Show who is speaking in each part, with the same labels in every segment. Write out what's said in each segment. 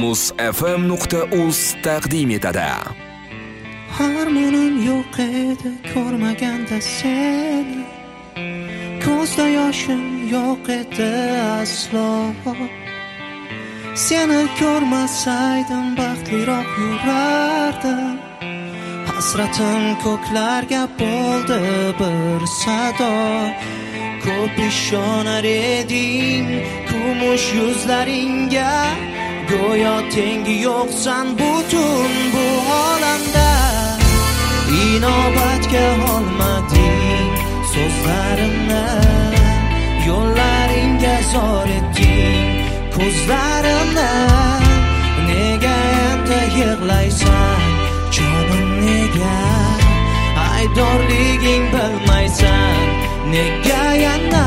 Speaker 1: musfm.uz taqdim etadi.
Speaker 2: Harmonim yo'q edi ko'rmaganda seni, ko'zda yoshim yo'q edi aslo. Seni ko'rmasaydim baxtliroq yurardim. Hasratim ko'klarga bo'ldi bir sado. Ko'p ishonar eding kumush yuzlaringga, go'yo tengi yo'qsan butun bu olamda. Inobatga olmading so'zlarimni, yo'llaringga zor etding ko'zlarimni. Nega endi yig'laysan jonim, nega aydorliging bilmaysan, nega yana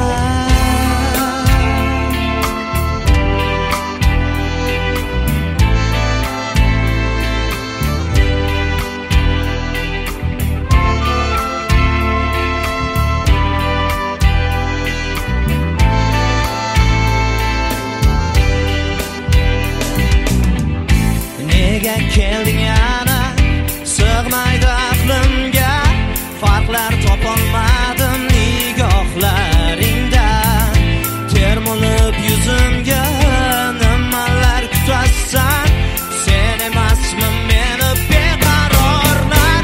Speaker 2: nega kelding yana, sig'maydi aqlimga, farqlar topolmadim nigohlaringda. Termulib yuzimga nimalar kutasan, sen emasmi meni beqarorlar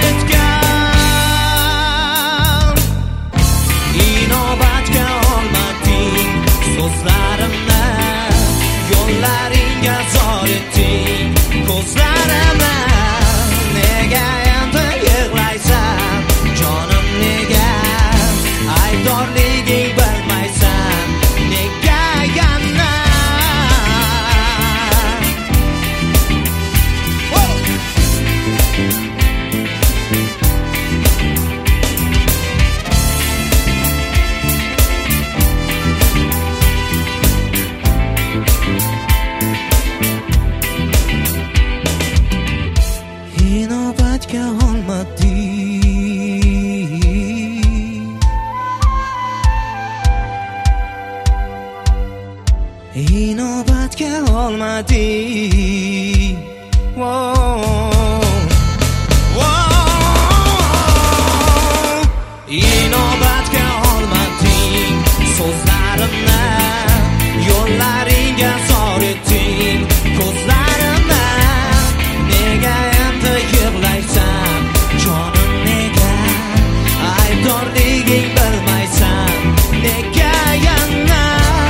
Speaker 2: etgan. Inobatga olmading so'zlarimni, yo'llaringga zor etding ko'zlarimni. Nega endi yig'laysan jonim, nega aydorliging bilmaysan, nega yana inobatga olmading, inobatga olmading. Inobatga olmading so'zlarimni, yo'llaringga zor etding ko'zlarimni. Nega endi yig'laysan jonim, nega aydorliging bilmaysan, nega yana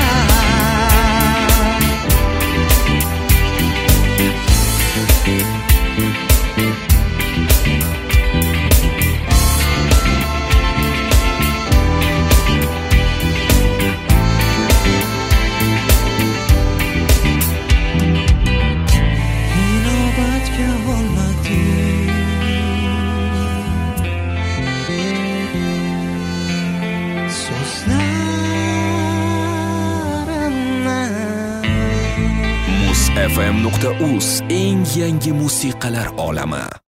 Speaker 2: inobatga olmading so'zlarimni.
Speaker 1: musfm.uz eng yangi musiqalar olami.